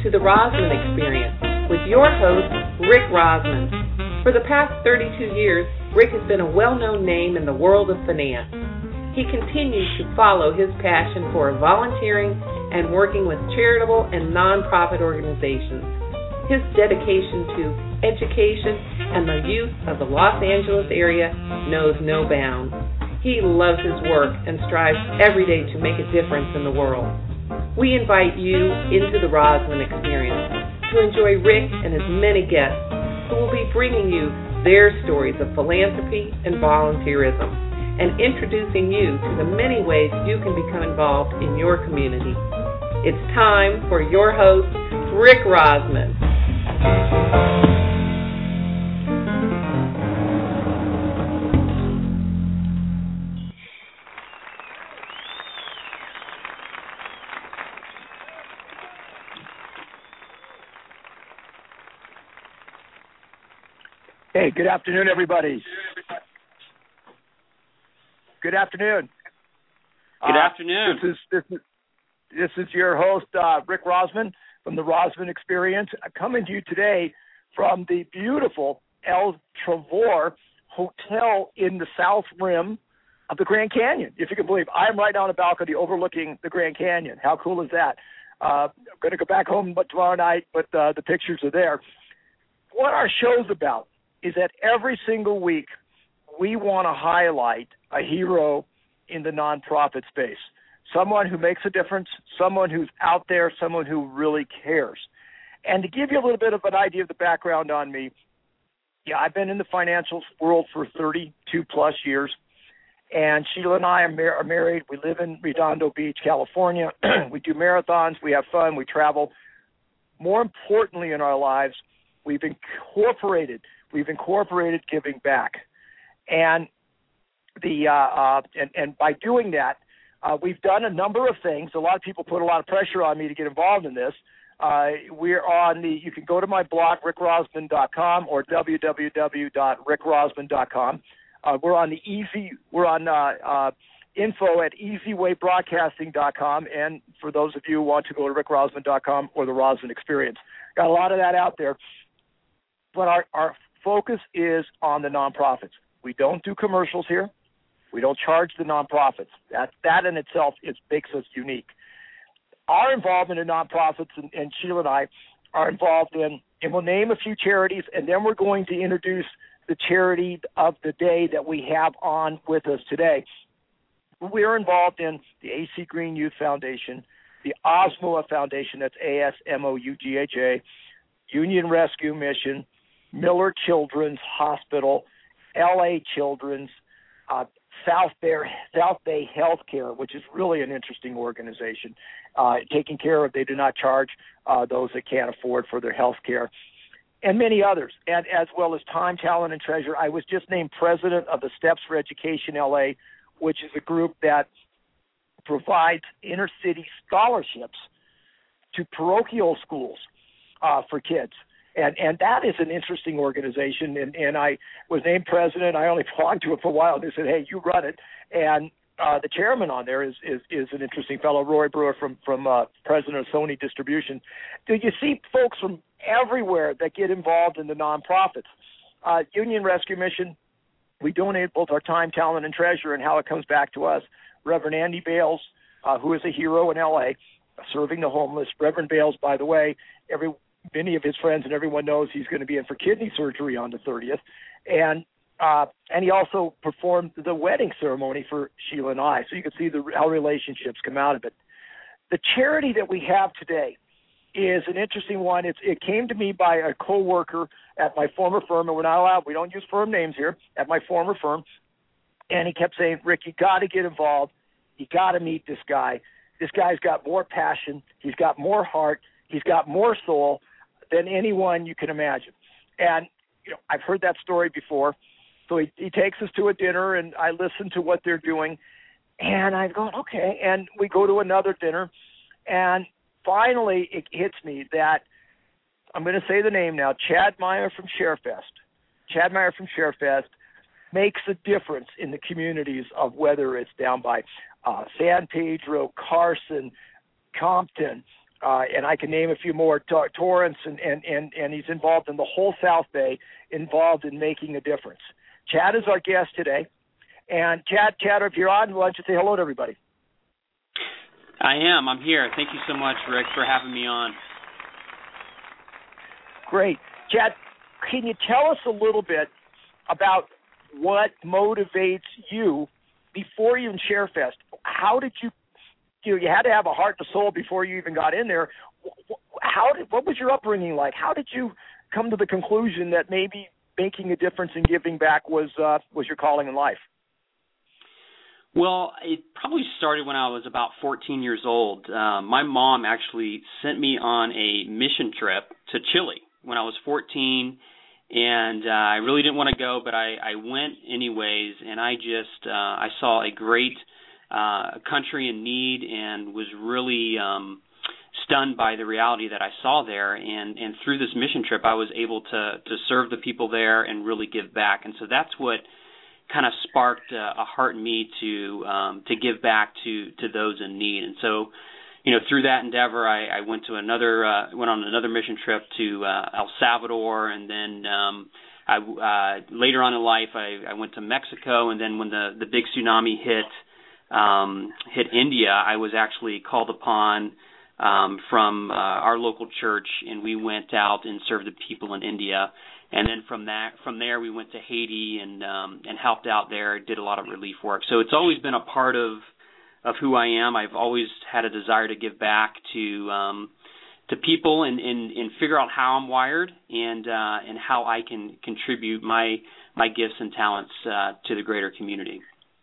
to the Rosman Experience with your host, Rick Rosman. For the past 32 years, Rick has been a well-known name in the world of finance. He continues to follow his passion for volunteering and working with charitable and nonprofit organizations. His dedication to education and the youth of the Los Angeles area knows no bounds. He loves his work and strives every day to make a difference in the world. We invite you into the Rosman Experience to enjoy Rick and his many guests who will be bringing you their stories of philanthropy and volunteerism and introducing you to the many ways you can become involved in your community. It's time for your host, Rick Rosman. Hey, good afternoon, everybody. Good afternoon. Good afternoon. This is your host, Rick Rosman from the Rosman Experience, coming to you today from the beautiful El Travor Hotel in the South Rim of the Grand Canyon. If you can believe, I'm right on a balcony overlooking the Grand Canyon. How cool is that? I'm going to go back home tomorrow night, but the pictures are there. What our show's about is that every single week we want to highlight a hero in the nonprofit space, someone who makes a difference, someone who's out there, someone who really cares. And to give you a little bit of an idea of the background on me, I've been in the financial world for 32-plus years, and Sheila and I are married. We live in Redondo Beach, California. We do marathons. We have fun. We travel. More importantly in our lives, we've incorporated giving back, and and by doing that, we've done a number of things. A lot of people put a lot of pressure on me to get involved in this. You can go to my blog, rickrosman.com, or www.rickrosman.com. We're on info at easywaybroadcasting.com, and for those of you who want to go to rickrosman.com or the Rosman Experience. Got a lot of that out there. But our focus is on the nonprofits. We don't do commercials here. We don't charge the nonprofits. That in itself makes us unique. Our involvement in nonprofits, and Sheila and I are involved in, and we'll name a few charities, and then we're going to introduce the charity of the day that we have on with us today. We're involved in the AC Green Youth Foundation, the Osmoa Foundation, that's ASMOUGHA, Union Rescue Mission, Miller Children's Hospital, LA Children's, South Bay Healthcare, which is really an interesting organization, taking care of, they do not charge those that can't afford for their health care, and many others, and as well as Time, Talent, and Treasure. I was just named president of the Steps for Education LA, which is a group that provides inner city scholarships to parochial schools for kids. And that is an interesting organization, and I was named president. I only belonged to it for a while. They said, hey, you run it. And the chairman on there is an interesting fellow, Roy Brewer, from president of Sony Distribution. Do you see folks from everywhere that get involved in the nonprofits? Union Rescue Mission, we donate both our time, talent, and treasure, and how it comes back to us. Reverend Andy Bales, who is a hero in L.A., serving the homeless. Reverend Bales, by the way, many of his friends and everyone knows he's going to be in for kidney surgery on the 30th. And he also performed the wedding ceremony for Sheila and I. So you can see how relationships come out of it. The charity that we have today is an interesting one. It came to me by a coworker at my former firm, and we're not allowed, we don't use firm names here, at my former firm. And he kept saying, Rick, you got to get involved. You got to meet this guy. This guy's got more passion. He's got more heart. He's got more soul than anyone you can imagine. And, I've heard that story before. So he takes us to a dinner, and I listen to what they're doing. And I'm going, okay. And we go to another dinner. And finally, it hits me that I'm going to say the name now, Chad Meyer from ShareFest. Chad Meyer from ShareFest makes a difference in the communities of whether it's down by San Pedro, Carson, Compton, and I can name a few more, Torrance, and he's involved in the whole South Bay, involved in making a difference. Chad is our guest today. And Chad, if you're on, why don't you say hello to everybody? I am. I'm here. Thank you so much, Rick, for having me on. Great. Chad, can you tell us a little bit about what motivates you before you in ShareFest? How did you had to have a heart and soul before you even got in there. What was your upbringing like? How did you come to the conclusion that maybe making a difference and giving back was your calling in life? Well, it probably started when I was about 14 years old. My mom actually sent me on a mission trip to Chile when I was 14, and I really didn't want to go, but I went anyways, and I saw a great country in need and was really stunned by the reality that I saw there. And through this mission trip, I was able to serve the people there and really give back. And so that's what kind of sparked a heart in me to give back to those in need. And so, through that endeavor, I went on another mission trip to El Salvador, and then later on in life, I went to Mexico. And then when the big tsunami hit India, I was actually called upon from our local church, and we went out and served the people in India. And then from there we went to Haiti and helped out there, did a lot of relief work. So it's always been a part of who I am. I've always had a desire to give back to people and figure out how I'm wired and how I can contribute my gifts and talents to the greater community.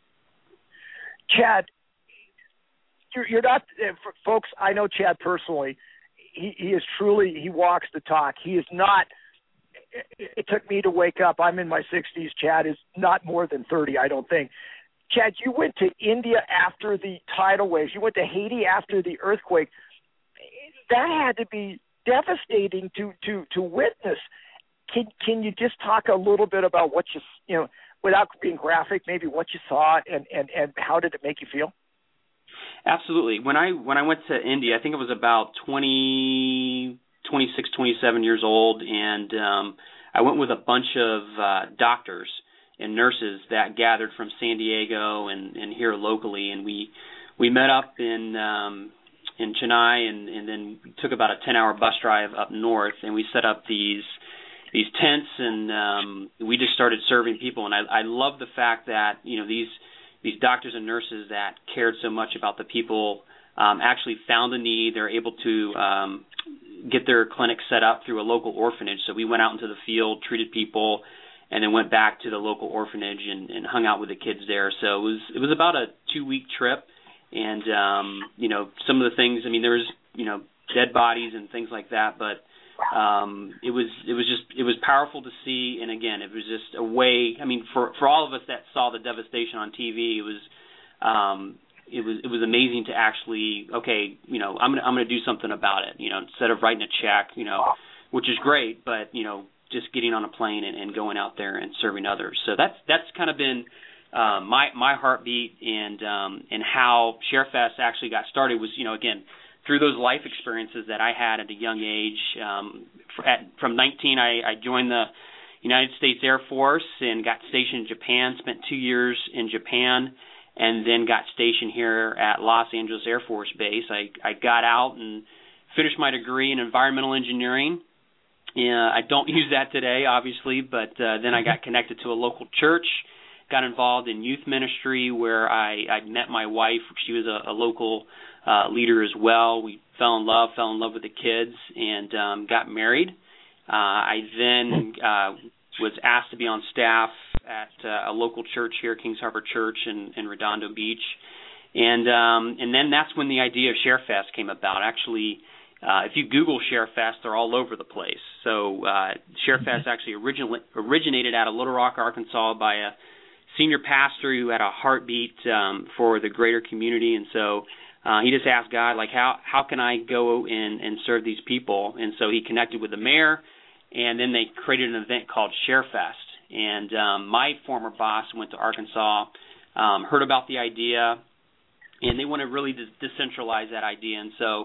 Chad, you're not, folks, I know Chad personally. He walks the talk. He is not, it took me to wake up. I'm in my 60s. Chad is not more than 30, I don't think. Chad, you went to India after the tidal waves. You went to Haiti after the earthquake. That had to be devastating to witness. Can you just talk a little bit about what you without being graphic, maybe what you saw and how did it make you feel? Absolutely. When I went to India, I think it was about 26, 27 years old, and I went with a bunch of doctors and nurses that gathered from San Diego and here locally, and we met up in Chennai, and then took about a 10-hour bus drive up north, and we set up these tents, and we just started serving people. And I love the fact that these doctors and nurses that cared so much about the people actually found a need. They're able to get their clinic set up through a local orphanage. So we went out into the field, treated people, and then went back to the local orphanage and hung out with the kids there. So it was about a 2-week trip, and some of the things. I mean, there was dead bodies and things like that, but it was powerful to see. And again, it was just a way. I mean, for all of us that saw the devastation on TV, it was amazing to actually, I'm gonna do something about it. Instead of writing a check, which is great, but just getting on a plane and going out there and serving others. So that's kind of been my heartbeat, and how ShareFest actually got started was again through those life experiences that I had at a young age. From 19, I joined the United States Air Force and got stationed in Japan, spent 2 years in Japan, and then got stationed here at Los Angeles Air Force Base. I got out and finished my degree in environmental engineering. I don't use that today, obviously, but then I got connected to a local church, got involved in youth ministry where I met my wife. She was a local leader as well. We fell in love with the kids, and got married. I then was asked to be on staff at a local church here, Kings Harbor Church in Redondo Beach. And then that's when the idea of ShareFest came about. Actually, if you Google ShareFest, they're all over the place. So ShareFest actually originated out of Little Rock, Arkansas, by a senior pastor who had a heartbeat for the greater community. And so he just asked God, how can I go and serve these people? And so he connected with the mayor, and then they created an event called ShareFest. And my former boss went to Arkansas, heard about the idea, and they want to really decentralize that idea. And so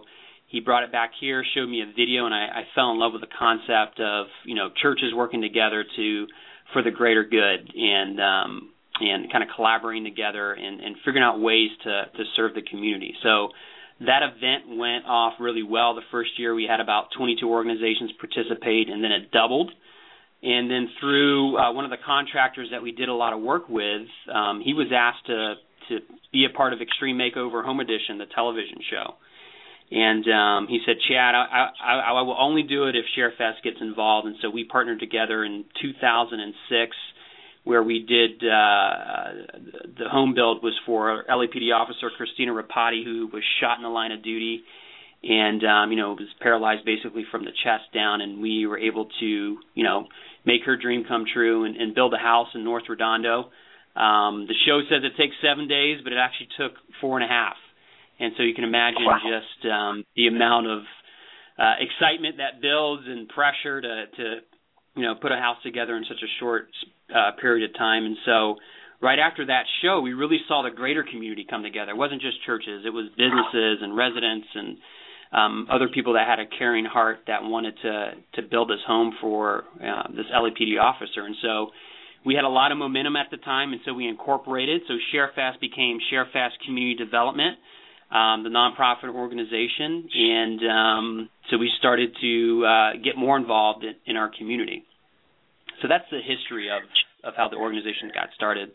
He brought it back here, showed me a video, and I fell in love with the concept of, churches working together for the greater good, and kind of collaborating together and figuring out ways to serve the community. So that event went off really well. The first year we had about 22 organizations participate, and then it doubled. And then through one of the contractors that we did a lot of work with, he was asked to be a part of Extreme Makeover Home Edition, the television show. And he said, Chad, I will only do it if ShareFest gets involved. And so we partnered together in 2006, where we did the home build was for LAPD officer Christina Rapati, who was shot in the line of duty and, was paralyzed basically from the chest down. And we were able to, make her dream come true and build a house in North Redondo. The show says it takes 7 days, but it actually took 4.5. And so you can imagine just the amount of excitement that builds and pressure to put a house together in such a short period of time. And so right after that show, we really saw the greater community come together. It wasn't just churches. It was businesses and residents and other people that had a caring heart that wanted to build this home for this LAPD officer. And so we had a lot of momentum at the time, and so we incorporated. So ShareFest became ShareFest Community Development, the nonprofit organization, and so we started to get more involved in our community. So that's the history of how the organization got started.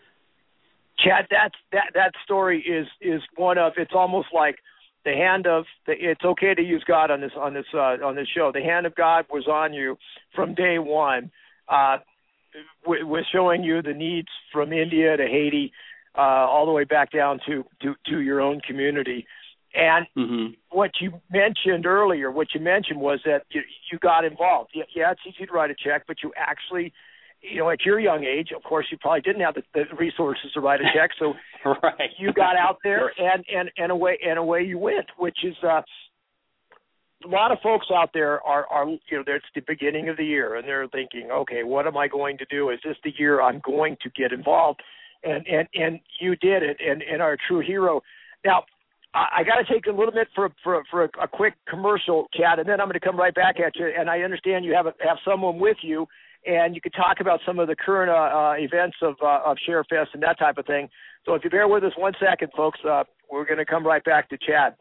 Chad, that story is one of, it's almost like the hand of it's okay to use God on this show. The hand of God was on you from day one, with showing you the needs from India to Haiti, all the way back down to your own community. And what you mentioned earlier, was that you got involved. Yeah, it's easy to write a check, but you actually, at your young age, of course, you probably didn't have the resources to write a check. So right. You got out there and away you went, which is a lot of folks out there are it's the beginning of the year and they're thinking, okay, what am I going to do? Is this the year I'm going to get involved? And you did it and are a true hero. Now, I got to take a little bit for a quick commercial, Chad, and then I'm going to come right back at you. And I understand you have someone with you, and you could talk about some of the current events of ShareFest and that type of thing. So if you bear with us 1 second, folks, we're going to come right back to Chad.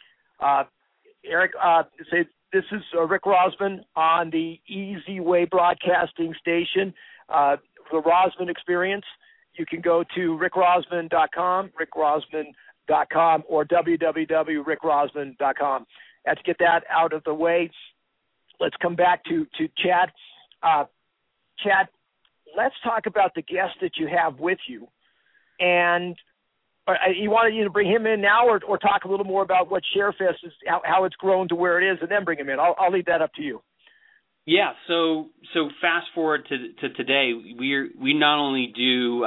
Eric, this is Rick Rosman on the Easy Way Broadcasting Station, the Rosman Experience. You can go to rickrosman.com, or www.rickrosman.com. To get that out of the way, let's come back to Chad. Chad, let's talk about the guest that you have with you. And you wanted to bring him in now or talk a little more about what ShareFest is, how it's grown to where it is, and then bring him in. I'll leave that up to you. Yeah, so fast forward to today, we not only do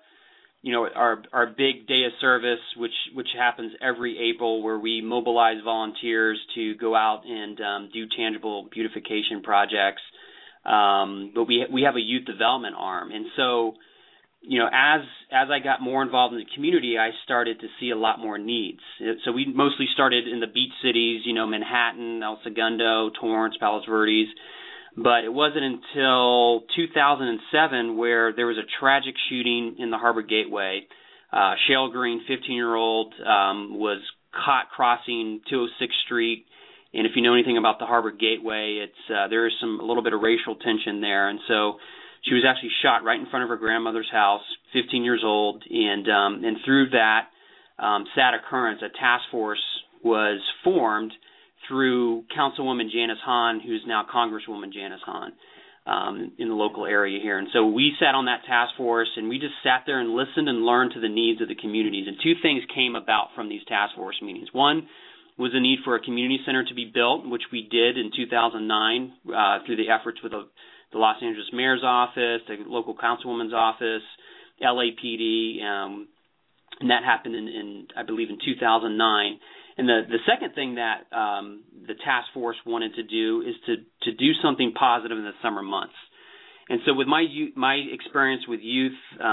our big day of service, which happens every April, where we mobilize volunteers to go out and do tangible beautification projects, but we have a youth development arm, and so as I got more involved in the community, I started to see a lot more needs. So we mostly started in the beach cities, Manhattan, El Segundo, Torrance, Palos Verdes. But it wasn't until 2007 where there was a tragic shooting in the Harbor Gateway. Shale Green, 15-year-old, was caught crossing 206th Street. And if you know anything about the Harbor Gateway, there is a little bit of racial tension there. And so she was actually shot right in front of her grandmother's house, 15 years old. And through that sad occurrence, a task force was formed through Councilwoman Janice Hahn, who's now Congresswoman Janice Hahn, in the local area here. And so we sat on that task force, and we just sat there and listened and learned to the needs of the communities. And two things came about from these task force meetings. One was the need for a community center to be built, which we did in 2009 through the efforts with the Los Angeles Mayor's Office, the local Councilwoman's Office, LAPD, and that happened in I believe, in 2009. And the second thing that the task force wanted to do is to do something positive in the summer months. And so with my experience with youth,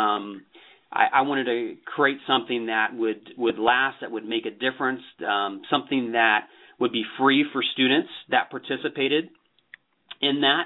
I wanted to create something that would last, that would make a difference, something that would be free for students that participated in that.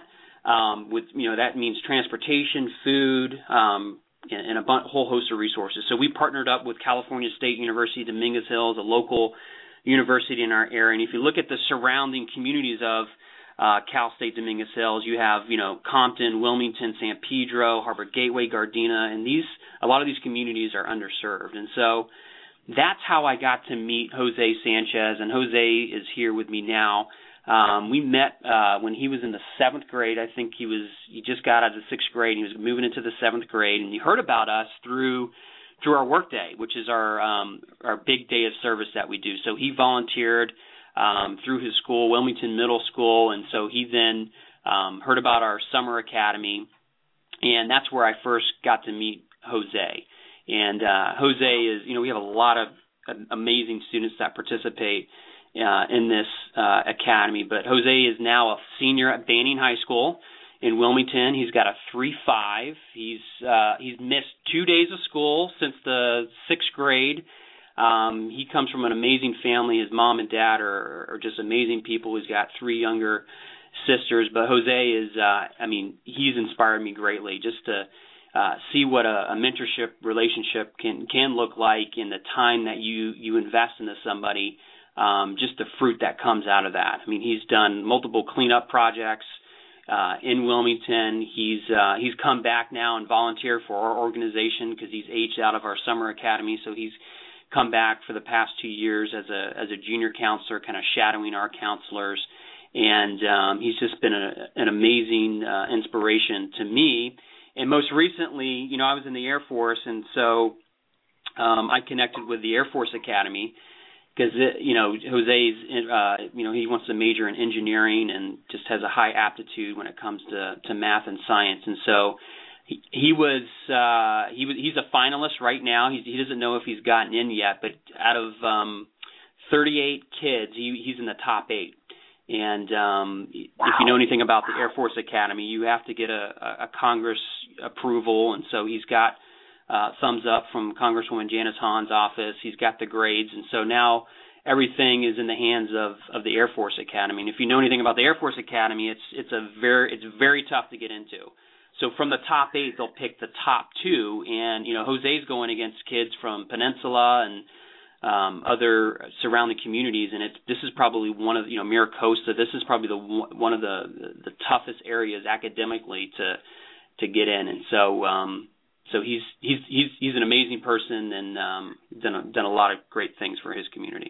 That means transportation, food, and a whole host of resources. So we partnered up with California State University, Dominguez Hills, a local university in our area. And if you look at the surrounding communities of Cal State Dominguez Hills, you have, Compton, Wilmington, San Pedro, Harbor Gateway, Gardena, and a lot of these communities are underserved. And so that's how I got to meet Jose Sanchez, and Jose is here with me now. We met when he was in the 7th grade. I think he just got out of the 6th grade. He was moving into the 7th grade, and he heard about us through our work day, which is our big day of service that we do. So he volunteered through his school, Wilmington Middle School, and so he then heard about our summer academy, and that's where I first got to meet Jose. And Jose is, we have a lot of amazing students that participate in this academy, but Jose is now a senior at Banning High School in Wilmington. He's got a 3.5. He's missed 2 days of school since the 6th grade. He comes from an amazing family. His mom and dad are just amazing people. He's got 3 younger sisters, but Jose is, he's inspired me greatly just to see what a mentorship relationship can look like in the time that you invest into somebody. Just the fruit that comes out of that. I mean, he's done multiple cleanup projects in Wilmington. He's come back now and volunteered for our organization because he's aged out of our summer academy. So he's come back for the past 2 years as a junior counselor, kind of shadowing our counselors. And he's just been an amazing inspiration to me. And most recently, I was in the Air Force, and so I connected with the Air Force Academy. Because Jose's, he wants to major in engineering and just has a high aptitude when it comes to math and science, and so he's a finalist right now. He doesn't know if he's gotten in yet, but out of 38 kids, he's in the top 8. And if you know anything about the Air Force Academy, you have to get a Congress approval, and so he's got thumbs up from Congresswoman Janice Hahn's office. He's got the grades, and so now everything is in the hands of the Air Force Academy. And if you know anything about the Air Force Academy, it's very tough to get into. So from the top 8, they'll pick the top 2, and Jose's going against kids from Peninsula and other surrounding communities, and this is probably one of Miracosta. This is probably one of the toughest areas academically to get in, and so. So he's an amazing person and done a lot of great things for his community.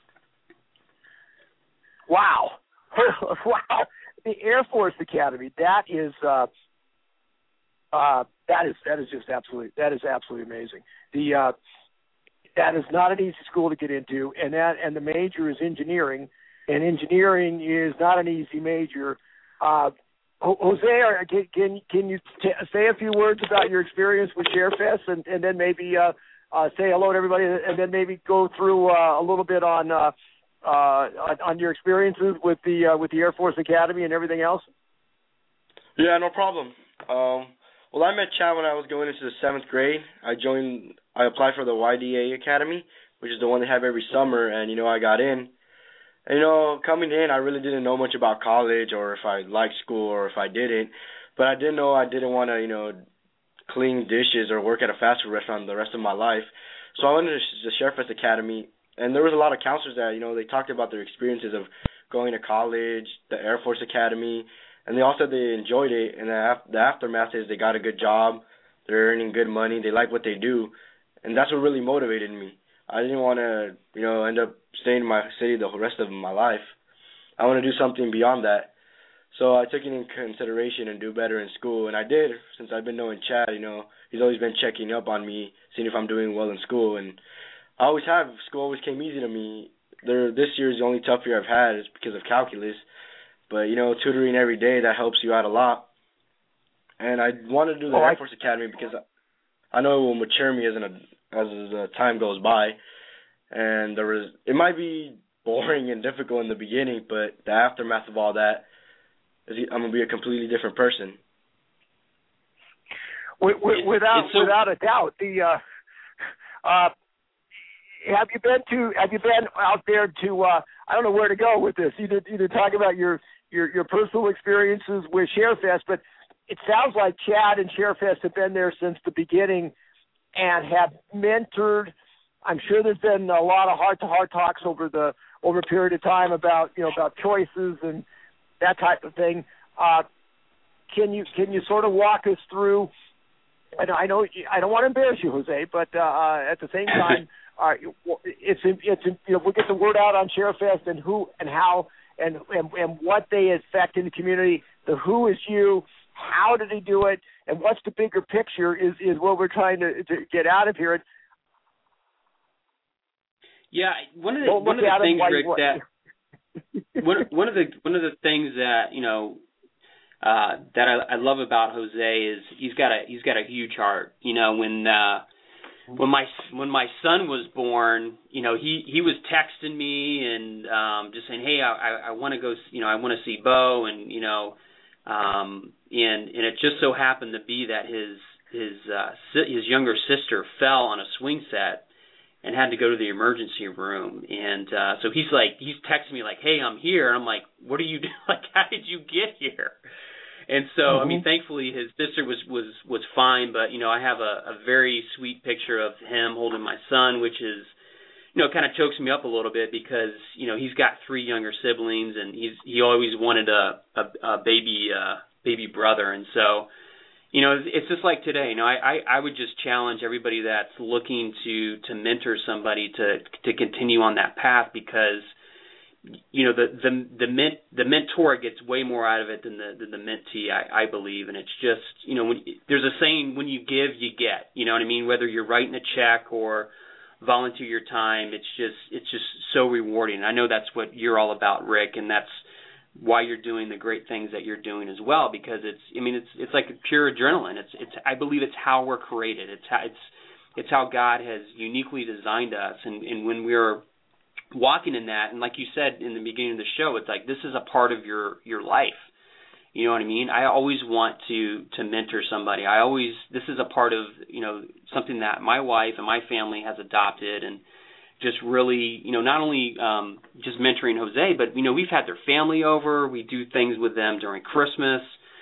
Wow, wow! The Air Force Academy, that is just absolutely amazing. That is not an easy school to get into, and the major is engineering, and engineering is not an easy major. Jose, can you say a few words about your experience with ShareFest, and then maybe say hello to everybody, and then maybe go through a little bit on your experiences with the Air Force Academy and everything else? Yeah, no problem. Well, I met Chad when I was going into the 7th grade. I applied for the YDA Academy, which is the one they have every summer, and I got in. And, coming in, I really didn't know much about college or if I liked school or if I didn't. But I did know I didn't want to, clean dishes or work at a fast food restaurant the rest of my life. So I went to the ShareFest Academy, and there was a lot of counselors that, they talked about their experiences of going to college, the Air Force Academy, and they all said they enjoyed it. And the aftermath is they got a good job, they're earning good money, they like what they do. And that's what really motivated me. I didn't want to, end up staying in my city the rest of my life. I want to do something beyond that. So I took it in consideration and do better in school, and I did. Since I've been knowing Chad, he's always been checking up on me, seeing if I'm doing well in school, and I always have. School always came easy to me. This year is the only tough year I've had is because of calculus, but tutoring every day, that helps you out a lot. And I wanted to do the Air Force Academy because I know it will mature me as the time goes by, and it might be boring and difficult in the beginning, but the aftermath of all that is I'm going to be a completely different person. Without a doubt, have you been out there to I don't know where to go with this. Either talk about your personal experiences with ShareFest, but it sounds like Chad and ShareFest have been there since the beginning and have mentored. I'm sure there's been a lot of heart-to-heart talks over a period of time about choices and that type of thing. Can you sort of walk us through? And I know I don't want to embarrass you, Jose, but at the same time, it's we'll get the word out on ShareFest and who and how and what they affect in the community. The who is you, how did they do it, and what's the bigger picture is what we're trying to get out of here. Yeah, one of the things, Rick, one of the things that that I love about Jose is he's got a huge heart. When my son was born, he was texting me and just saying, hey, I want to go, I want to see Bo, and and it just so happened to be that his younger sister fell on a swing set and had to go to the emergency room, and so he's texting me like, hey, I'm here, and I'm like, what are you doing? Like, how did you get here? And so, I mean, thankfully his sister was fine, but I have a very sweet picture of him holding my son, which is, kind of chokes me up a little bit because he's got 3 younger siblings, and he always wanted a baby brother, and so it's just like today. I would just challenge everybody that's looking to mentor somebody to continue on that path, because the mentor gets way more out of it than the mentee, I believe. And it's just, there's a saying, when you give, you get, you know what I mean? Whether you're writing a check or volunteer your time, it's just so rewarding. And I know that's what you're all about, Rick, and that's why you're doing the great things that you're doing as well, because it's like pure adrenaline. I believe it's how we're created. It's how God has uniquely designed us. And when we're walking in that, and like you said in the beginning of the show, it's like this is a part of your life. You know what I mean? I always want to mentor somebody. This is a part of something that my wife and my family has adopted, and just really not only just mentoring Jose, but we've had their family over. We do things with them during Christmas.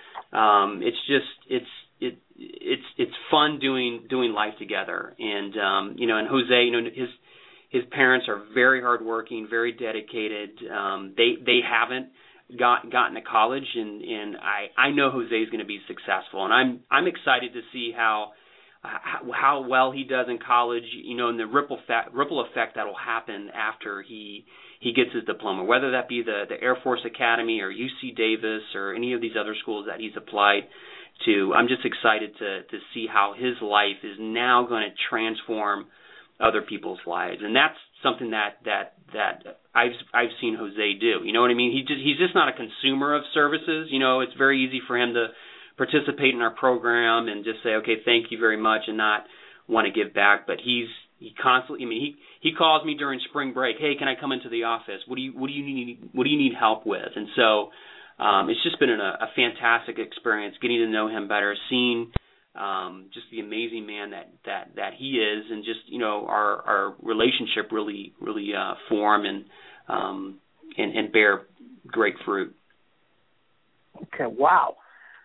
It's fun doing life together, and and Jose, his parents are very hardworking, very dedicated. They haven't gotten to college, and I know Jose is going to be successful, and I'm excited to see how well he does in college. And the ripple effect that will happen after he gets his diploma, whether that be the Air Force Academy or UC Davis or any of these other schools that he's applied to. I'm just excited to see how his life is now going to transform other people's lives, and that's something that I've seen Jose do. You know what I mean? He's just not a consumer of services. It's very easy for him to participate in our program and just say, okay, thank you very much, and not want to give back. But he constantly, he calls me during spring break. Hey, can I come into the office? What do you need help with? And so it's just been a fantastic experience getting to know him better, seeing just the amazing man that he is, and just our relationship really form and bear great fruit. Okay, wow.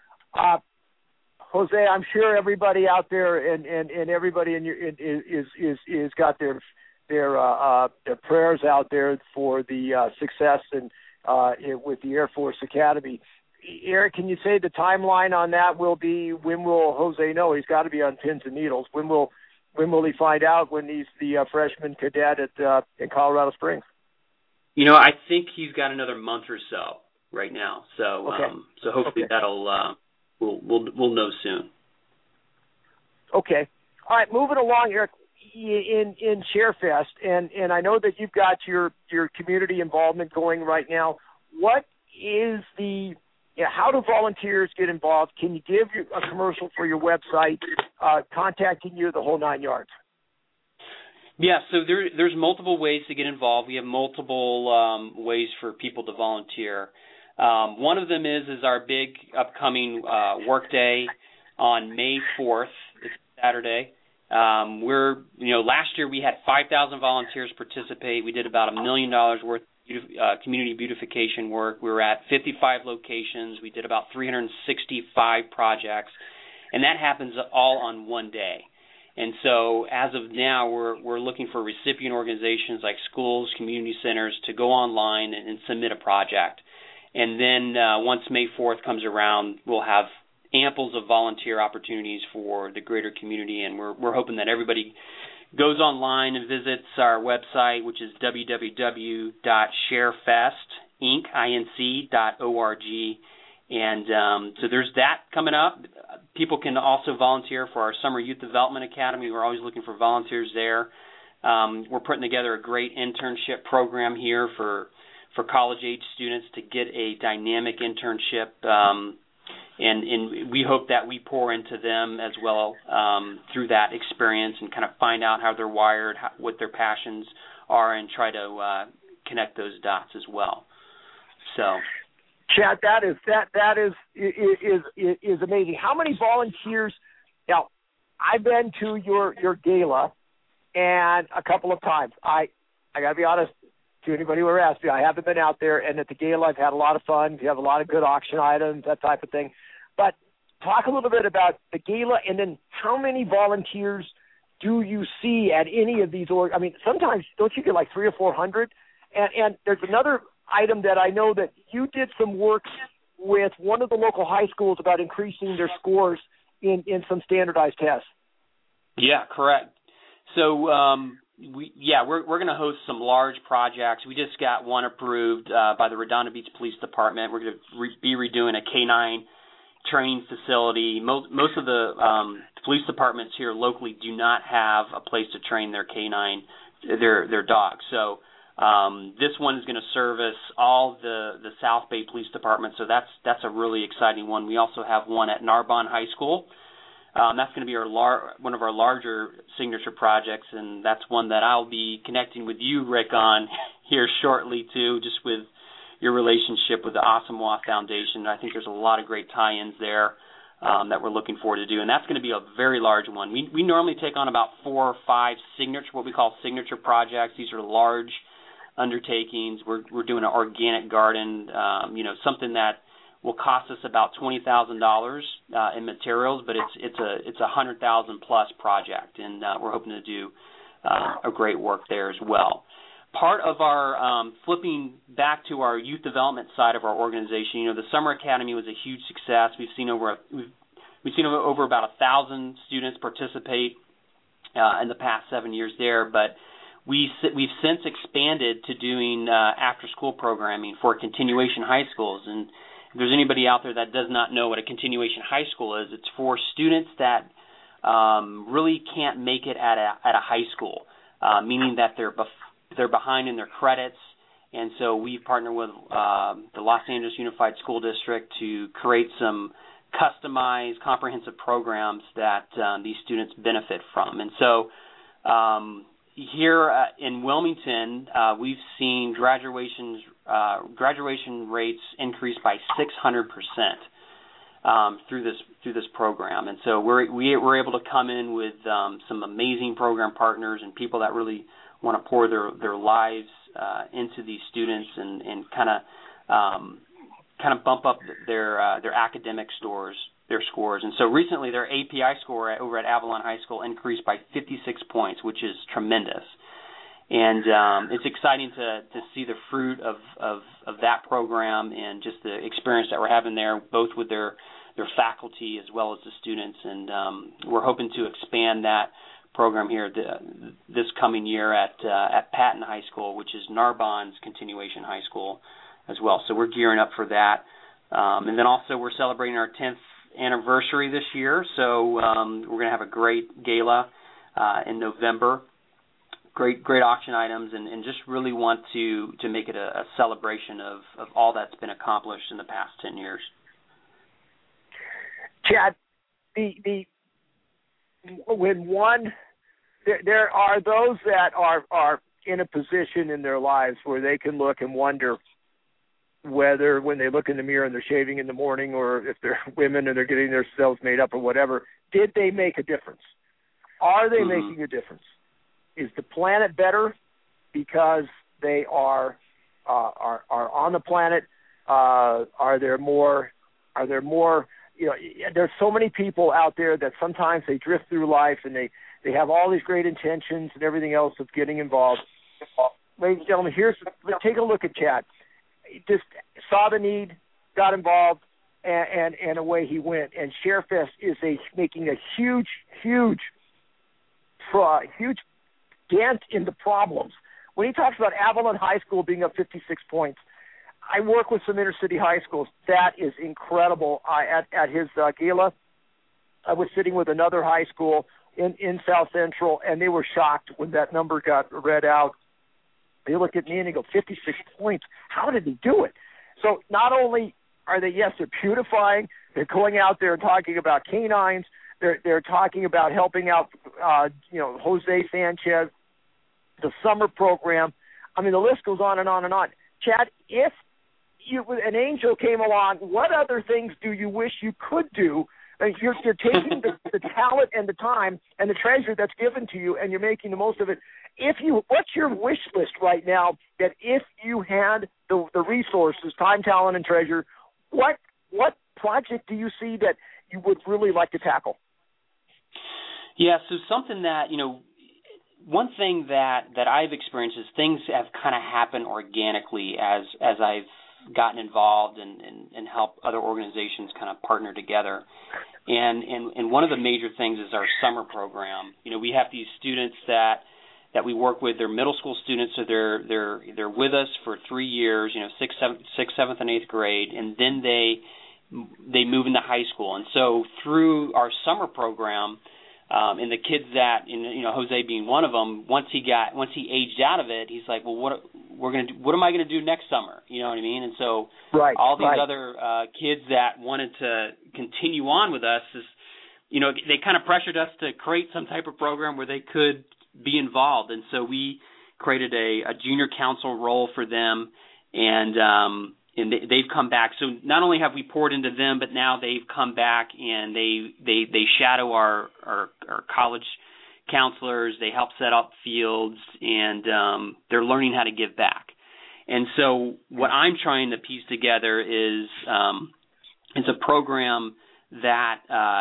Jose, I'm sure everybody out there and everybody is got their prayers out there for the success and with the Air Force Academy. Eric, can you say the timeline on that will be? When will Jose know? He's got to be on pins and needles. When will he find out when he's the freshman cadet in Colorado Springs? I think he's got another month or so right now. So okay. So hopefully that'll we'll know soon. Okay. All right. Moving along, Eric, in ShareFest, and I know that you've got your community involvement going right now. What is how do volunteers get involved? Can you give a commercial for your website, contacting you, the whole 9 yards? Yeah, so there's multiple ways to get involved. We have multiple ways for people to volunteer. One of them is our big upcoming work day on May 4th. It's Saturday, Last year we had 5,000 volunteers participate. We did about $1 million worth of community beautification work. We were at 55 locations. We did about 365 projects, and that happens all on one day. And so as of now, we're looking for recipient organizations like schools, community centers to go online and submit a project. And then once May 4th comes around, we'll have amples of volunteer opportunities for the greater community, and we're hoping that everybody goes online and visits our website, which is www.sharefestinc.org. And so there's that coming up. People can also volunteer for our Summer Youth Development Academy. We're always looking for volunteers there. We're putting together a great internship program here for college-age students to get a dynamic internship, and we hope that we pour into them as well through that experience and kind of find out how they're wired, what their passions are, and try to connect those dots as well. So, Chad, that is amazing. How many volunteers? Now, I've been to your gala, and a couple of times. I got to be honest. To anybody who ever asked me, I haven't been out there, and at the gala I've had a lot of fun. You have a lot of good auction items, that type of thing. But talk a little bit about the gala, and then how many volunteers do you see at any of these? I mean, sometimes don't you get like 300 or 400? And there's another item that I know that you did some work with one of the local high schools about increasing their scores in some standardized tests. Yeah, correct. So we're going to host some large projects. We just got one approved by the Redondo Beach Police Department. We're going to be redoing a K-9 training facility. Most of the police departments here locally do not have a place to train their K-9, their dogs. So this one is going to service all the South Bay Police Department. So that's a really exciting one. We also have one at Narbonne High School. That's going to be one of our larger signature projects, and that's one that I'll be connecting with you, Rick, on here shortly, too, just with your relationship with the Asamoah Foundation. I think there's a lot of great tie-ins there that we're looking forward to do, and that's going to be a very large one. We normally take on about 4 or 5 what we call signature projects. These are large undertakings. We're doing an organic garden, something that will cost us about $20,000 in materials, but it's a $100,000 plus project, and we're hoping to do a great work there as well. Part of our flipping back to our youth development side of our organization, the Summer Academy was a huge success. We've seen over about 1,000 students participate in the past 7 years there, but we've since expanded to doing after-school programming for continuation high schools. And if there's anybody out there that does not know what a continuation high school is, it's for students that really can't make it at a high school, meaning that they're behind in their credits. And so we've partnered with the Los Angeles Unified School District to create some customized, comprehensive programs that these students benefit from. And so here in Wilmington, we've seen graduation rates increase by 600% through this program. And so we're able to come in with some amazing program partners and people that really want to pour their lives into these students and kind of bump up their academic their scores. And so recently their API score over at Avalon High School increased by 56 points, which is tremendous. And it's exciting to see the fruit of that program and just the experience that we're having there, both with their faculty as well as the students. And we're hoping to expand that program here this coming year at Patton High School, which is Narbonne's continuation high school as well. So we're gearing up for that. And then also we're celebrating our 10th anniversary this year, so we're going to have a great gala in November. Great auction items, and just really want to make it a celebration of all that's been accomplished in the past 10 years. Chad, there are those that are in a position in their lives where they can look and wonder whether when they look in the mirror and they're shaving in the morning, or if they're women and they're getting themselves made up or whatever, did they make a difference? Are they making a difference? Is the planet better because they are on the planet? Are there more? There's so many people out there that sometimes they drift through life and they have all these great intentions and everything else of getting involved. Ladies and gentlemen, take a look at Chad. He just saw the need, got involved, and away he went. And ShareFest is making a huge dent in the problems. When he talks about Avalon High School being up 56 points, I work with some inner-city high schools. That is incredible. At his gala, I was sitting with another high school in South Central, and they were shocked when that number got read out. They look at me and they go, 56 points. How did he do it? So not only are they, yes, they're beautifying, they're going out there and talking about canines, they're talking about helping out, Jose Sanchez, the summer program. I mean, the list goes on and on and on. Chad, if an angel came along, what other things do you wish you could do? I mean, you're taking the talent and the time and the treasure that's given to you, and you're making the most of it. What's your wish list right now that if you had the resources, time, talent, and treasure, what project do you see that you would really like to tackle? Yeah, so something that, one thing that I've experienced is things have kind of happened organically as I've gotten involved and helped other organizations kind of partner together. And one of the major things is our summer program. We have these students that we work with. They're middle school students, so they're with us for 3 years, 6th, 7th, and 8th grade, and then they move into high school. And so through our summer program, and the kids that, Jose being one of them, once he aged out of it, he's like, well, what am I going to do next summer? You know what I mean? And so all these other kids that wanted to continue on with us, they kind of pressured us to create some type of program where they could be involved. And so we created a junior council role for them, and they've come back. So not only have we poured into them, but now they've come back and they shadow our college counselors. They help set up fields, and they're learning how to give back. And so what I'm trying to piece together is it's a program that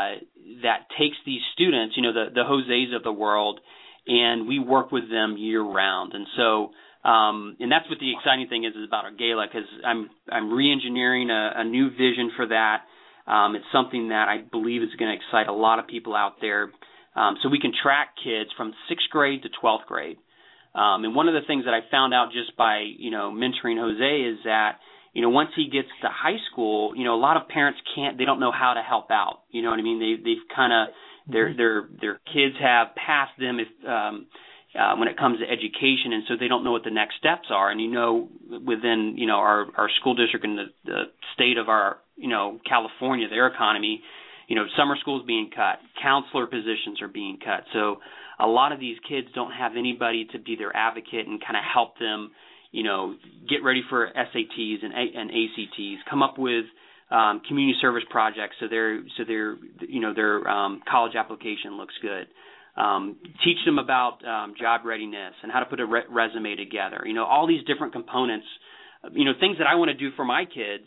takes these students, the Jose's of the world, and we work with them year round. And so and that's what the exciting thing is about our gala, because I'm re-engineering a new vision for that. It's something that I believe is going to excite a lot of people out there, so we can track kids from 6th grade to 12th grade. And one of the things that I found out just by mentoring Jose is that once he gets to high school, a lot of parents they don't know how to help out. You know what I mean? They've kind of their kids have passed them when it comes to education, and so they don't know what the next steps are. And within our school district and the state of our California, their economy, summer school is being cut, counselor positions are being cut. So a lot of these kids don't have anybody to be their advocate and kind of help them, get ready for SATs and ACTs, come up with community service projects so their college application looks good. Teach them about job readiness and how to put a resume together. All these different components, things that I want to do for my kids.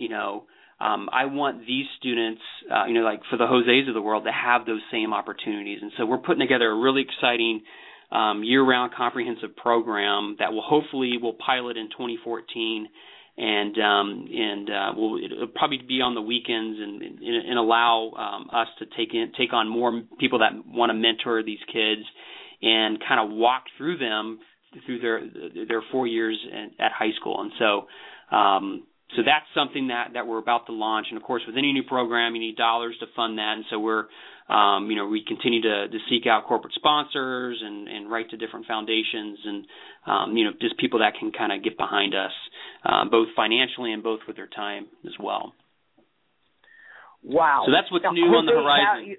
I want these students, like for the Jose's of the world, to have those same opportunities. And so we're putting together a really exciting year-round comprehensive program that we'll pilot in 2014. And it'll probably be on the weekends and allow us to take on more people that want to mentor these kids and kind of walk through them through their 4 years at high school. And so that's something that we're about to launch. And of course, with any new program, you need dollars to fund that. And so we're we continue to seek out corporate sponsors and write to different foundations and just people that can kind of get behind us, both financially and both with their time as well. Wow! So that's what's new on the horizon.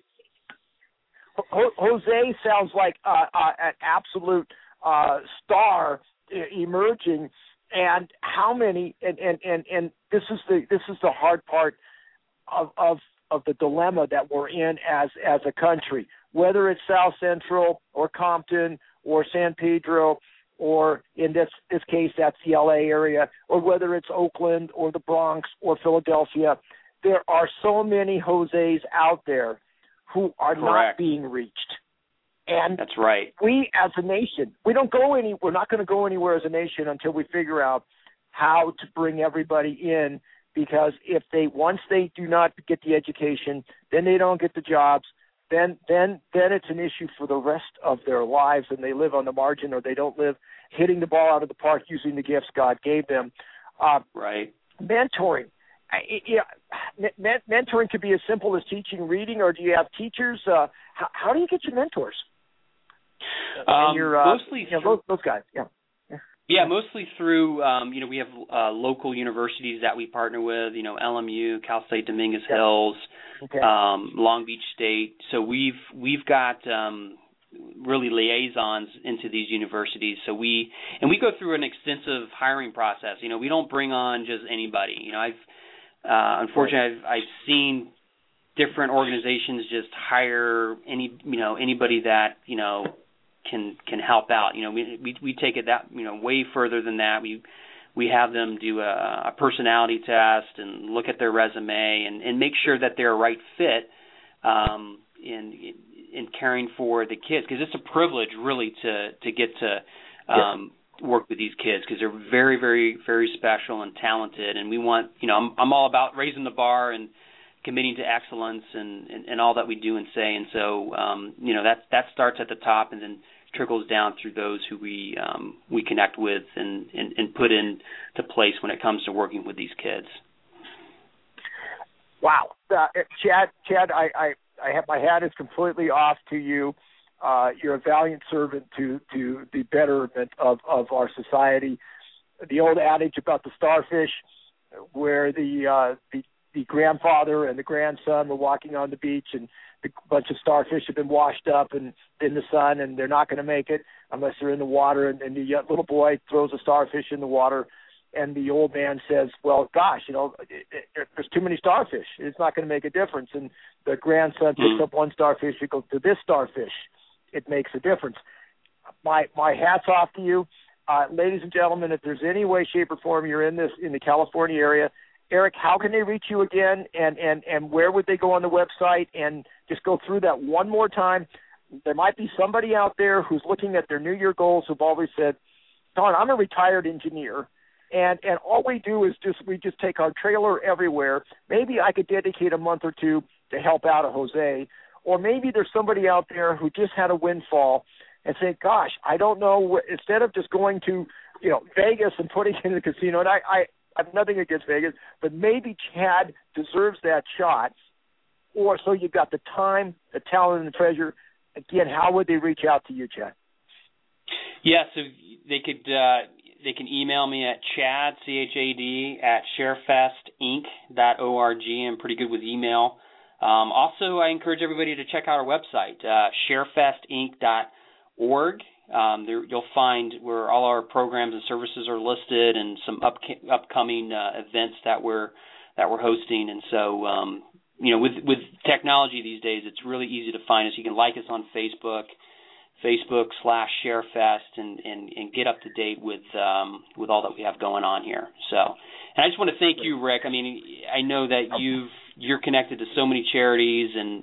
Jose sounds like an absolute star emerging. And how many? And this is the hard part of the dilemma that we're in as a country. whether it's South Central or Compton or San Pedro, or in this case, that's the LA area, or whether it's Oakland or the Bronx or Philadelphia. There are so many Jose's out there who are not being reached. And that's right. We as a nation, we're not going to go anywhere as a nation until we figure out how to bring everybody in, because once they do not get the education, then they don't get the jobs, then it's an issue for the rest of their lives, and they live on the margin, or they don't live hitting the ball out of the park using the gifts God gave them. Right. Mentoring. Mentoring could be as simple as teaching reading, or do you have teachers? How do you get your mentors? Mostly those guys. Yeah. Yeah, mostly through, we have local universities that we partner with, LMU, Cal State Dominguez Hills, Long Beach State. So we've got really liaisons into these universities. So we go through an extensive hiring process. We don't bring on just anybody. Unfortunately, I've seen different organizations just hire anybody that can help out. We take it that way further than that. We have them do a personality test and look at their resume and make sure that they're a right fit in caring for the kids, because it's a privilege really to get to work with these kids, because they're very, very, very special and talented, and we want I'm all about raising the bar and committing to excellence and all that we do and say, and so that starts at the top and then trickles down through those who we connect with and put into place when it comes to working with these kids. Wow, Chad, I have my hat is completely off to you. You're a valiant servant to the betterment of our society. The old adage about the starfish, where the grandfather and the grandson were walking on the beach, and a bunch of starfish have been washed up and in the sun, and they're not going to make it unless they're in the water. And the little boy throws a starfish in the water, and the old man says, well, gosh, there's too many starfish. It's not going to make a difference. And the grandson picks up one starfish and goes, to this starfish, it makes a difference. My hat's off to you. Ladies and gentlemen, if there's any way, shape, or form you're in the California area, Eric, how can they reach you again, and where would they go on the website? And just go through that one more time. There might be somebody out there who's looking at their New Year goals who've always said, Don, I'm a retired engineer, and all we do is we just take our trailer everywhere. Maybe I could dedicate a month or two to help out a Jose. Or maybe there's somebody out there who just had a windfall and say, gosh, I don't know, instead of just going to Vegas and putting it in the casino, and I have nothing against Vegas, but maybe Chad deserves that shot. Or so you've got the time, the talent, and the treasure. Again, how would they reach out to you, Chad? Yeah, so they can email me at Chad, CHAD, at sharefestinc.org. I'm pretty good with email. Also, I encourage everybody to check out our website, sharefestinc.org. You'll find where all our programs and services are listed, and some upcoming events that we're hosting. And so, with technology these days, it's really easy to find us. You can like us on Facebook.com/ShareFest, and get up to date with all that we have going on here. So, and I just want to thank you, Rick. I mean, I know that you're connected to so many charities, and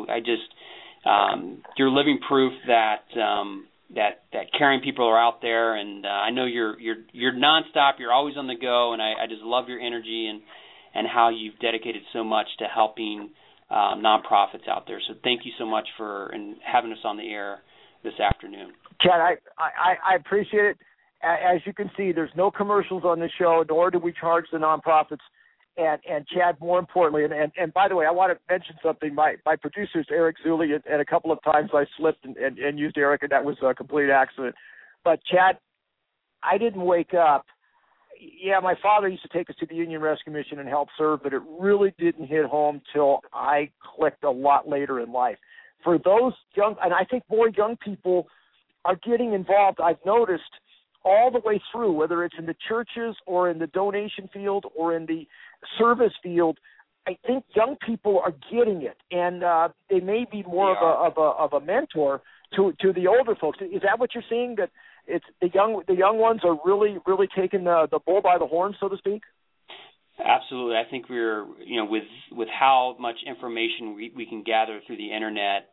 you're living proof that caring people are out there, and I know you're nonstop. You're always on the go, and I just love your energy and how you've dedicated so much to helping nonprofits out there. So thank you so much for having us on the air this afternoon. Chad, I appreciate it. As you can see, there's no commercials on this show, nor do we charge the nonprofits. And Chad, more importantly, and by the way, I want to mention something. My producer's Eric Zulli, and a couple of times I slipped and used Eric, and that was a complete accident. But Chad, I didn't wake up. Yeah, my father used to take us to the Union Rescue Mission and help serve, but it really didn't hit home till I clicked a lot later in life. For those young, and I think more young people are getting involved, I've noticed all the way through, whether it's in the churches or in the donation field or in the service field, I think young people are getting it, and they may be more of a mentor to the older folks. Is that what you're seeing? That it's the young ones are really taking the bull by the horn, so to speak? Absolutely. I think we're, with how much information we can gather through the internet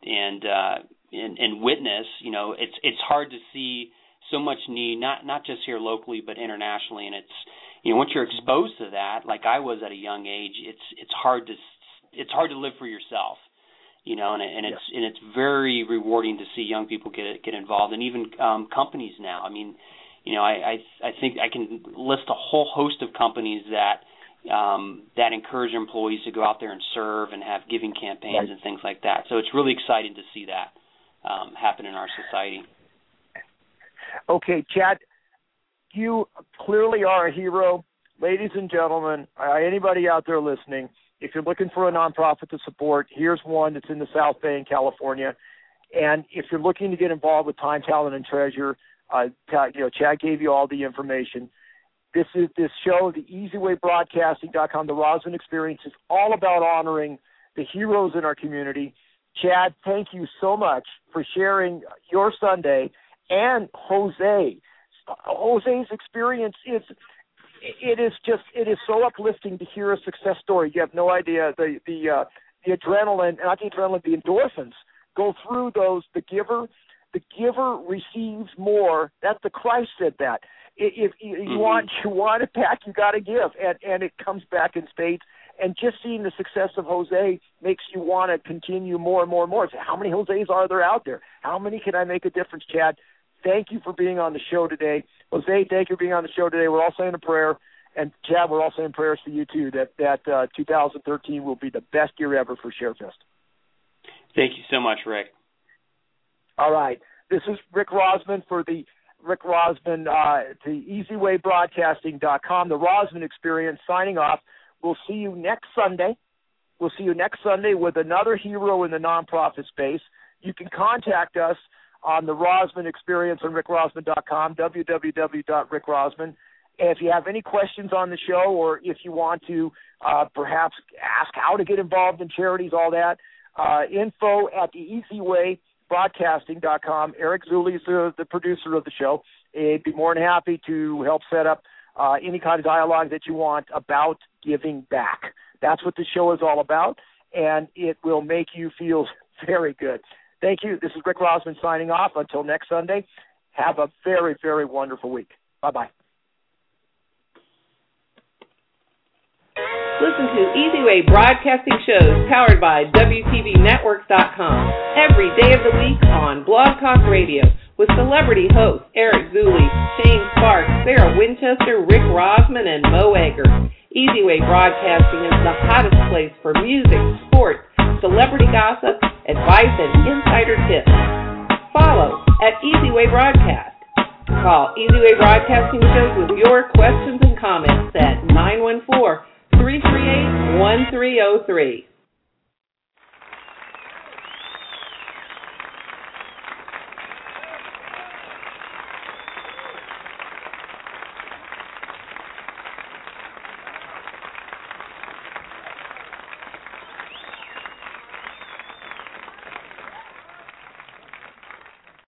and witness, it's hard to see so much need, not just here locally, but internationally. And it's, once you're exposed to that, like I was at a young age, it's hard to live for yourself, and it's very rewarding to see young people get involved, and even companies now. I mean, I think I can list a whole host of companies that encourage employees to go out there and serve and have giving campaigns and things like that. So it's really exciting to see that happen in our society. Okay, Chad, you clearly are a hero. Ladies and gentlemen, anybody out there listening, if you're looking for a nonprofit to support, here's one that's in the South Bay in California. And if you're looking to get involved with Time, Talent, and Treasure, Chad gave you all the information. This show, the EasyWayBroadcasting.com, the Roslyn Experience, is all about honoring the heroes in our community. Chad, thank you so much for sharing your Sunday and Jose's experience. It is so uplifting to hear a success story. You have no idea the adrenaline, not the adrenaline, the endorphins go through those. The giver receives more. That's the Christ said that. If you want it back, you got to give, and it comes back in spades. And just seeing the success of Jose makes you want to continue more and more and more. So how many Jose's are there out there? How many can I make a difference, Chad? Thank you for being on the show today. Jose, thank you for being on the show today. We're all saying a prayer. And, Chad, we're all saying prayers for you, too, that 2013 will be the best year ever for ShareFest. Thank you so much, Rick. All right. This is Rick Rosman for the Rick Rosman, the EasyWayBroadcasting.com, the Rosman Experience, signing off. We'll see you next Sunday. We'll see you next Sunday with another hero in the nonprofit space. You can contact us on the Rosman Experience on RickRosman.com, www.rickrosman. And if you have any questions on the show, or if you want to perhaps ask how to get involved in charities, all that, info at the EasyWayBroadcasting.com. Eric Zulli is the producer of the show. He'd be more than happy to help set up any kind of dialogue that you want about giving back. That's what the show is all about, and it will make you feel very good. Thank you. This is Rick Rosman signing off. Until next Sunday, have a very, very wonderful week. Bye-bye. Listen to Easy Way Broadcasting shows powered by WTVNetworks.com every day of the week on Blog Talk Radio with celebrity hosts Eric Zulli, Shane Sparks, Sarah Winchester, Rick Rosman, and Mo Egger. Easy Way Broadcasting is the hottest place for music, sports, celebrity gossip, advice, and insider tips. Follow at Easy Way Broadcast. Call Easy Way Broadcasting shows with your questions and comments at 914-338-1303.